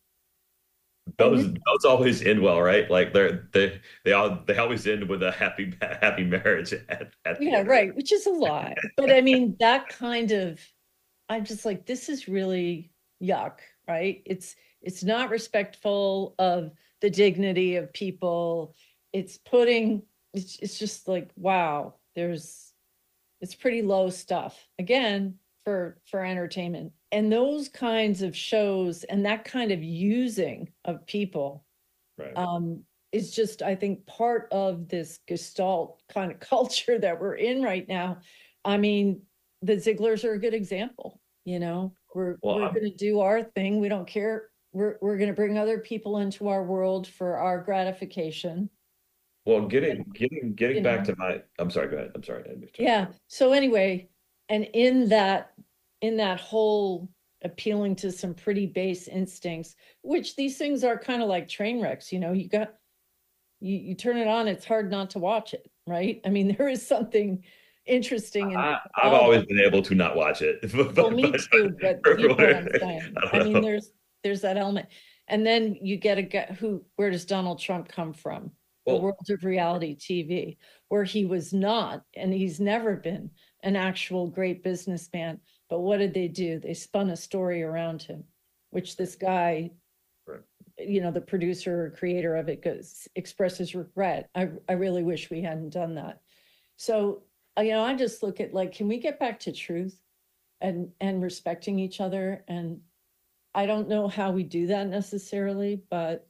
And Those this, those always end well, right? Like they're they they all they always end with a happy happy marriage at, at the yeah, end. right, which is a lie. But I mean, that kind of, I'm just like, this is really yuck, right? It's it's not respectful of the dignity of people. It's putting, it's, it's just like, wow, there's, it's pretty low stuff. Again, for for entertainment. And those kinds of shows and that kind of using of people Right. um, is just, I think, part of this gestalt kind of culture that we're in right now. I mean, the Zigglers are a good example. You know, we're Well, we're I'm, going to do our thing. We don't care. We're we're going to bring other people into our world for our gratification. well, getting getting You getting back know, to my. I'm sorry. Go ahead. I'm sorry. I didn't mean to- yeah. So anyway, and in that in that whole appealing to some pretty base instincts, which these things are kind of like train wrecks. You know, you got you, you turn it on, it's hard not to watch it, right? I mean, there is something interesting in I, I've all always that. been able to not watch it. But, Well, but, me but too, but you know what I'm saying. I I don't mean, know. there's there's that element. And then you get a guy who, where does Donald Trump come from? The Well, world of reality T V, where he was not, and he's never been an actual great businessman. But what did they do? They spun a story around him, which this guy, right. you know, the producer or creator of it goes expresses regret. I I really wish we hadn't done that. So, uh, you know, I just look at like, can we get back to truth and and respecting each other? And I don't know how we do that necessarily, but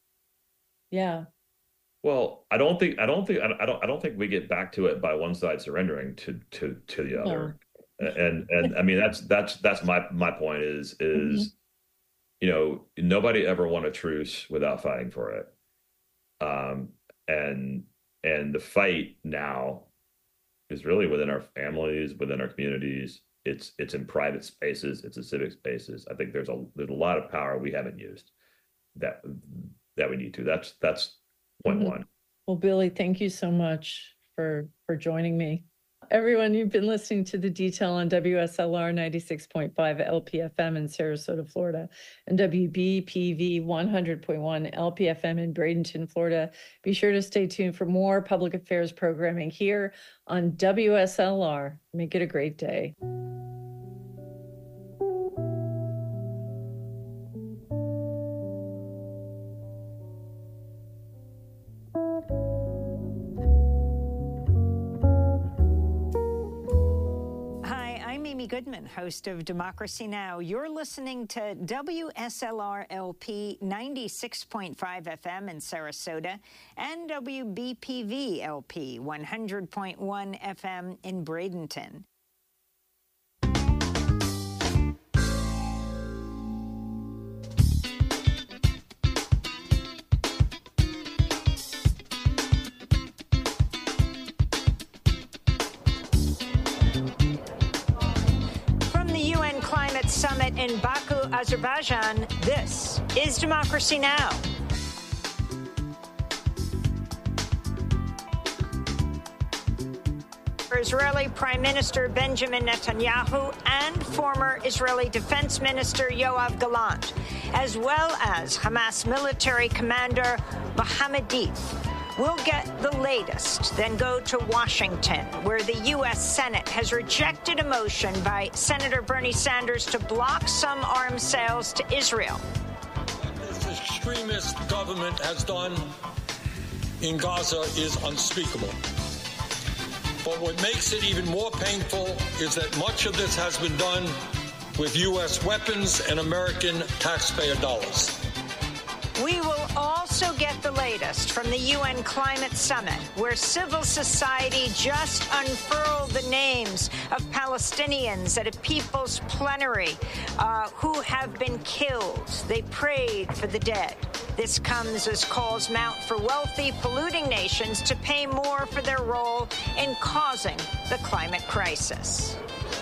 yeah. Well, I don't think I don't think I don't I don't think we get back to it by one side surrendering to to to the No. other. And and I mean that's that's that's my my point is Mhm. is you know nobody ever won a truce without fighting for it. Um and and the fight now is really within our families, within our communities. It's it's in private spaces, it's in civic spaces. I think there's a there's a lot of power we haven't used that that we need to. That's that's one one. Well, Billy, thank you so much for for joining me. Everyone, you've been listening to The Detail on W S L R ninety-six point five L P F M in Sarasota, Florida, and W B P V one hundred point one L P F M in Bradenton, Florida. Be sure to stay tuned for more public affairs programming here on W S L R. Make it a great day. Goodman, host of Democracy Now! You're listening to W S L R L P ninety-six point five F M in Sarasota and W B P V L P one hundred point one F M in Bradenton. Summit in Baku, Azerbaijan, this is Democracy Now! Israeli Prime Minister Benjamin Netanyahu and former Israeli Defense Minister Yoav Gallant, as well as Hamas military commander Mohammed Deif, we'll get the latest, then go to Washington, where the U S Senate has rejected a motion by Senator Bernie Sanders to block some arms sales to Israel. What this extremist government has done in Gaza is unspeakable. But what makes it even more painful is that much of this has been done with U S weapons and American taxpayer dollars. We will also get the latest from the U N Climate Summit, where civil society just unfurled the names of Palestinians at a people's plenary uh, who have been killed. They prayed for the dead. This comes as calls mount for wealthy, polluting nations to pay more for their role in causing the climate crisis.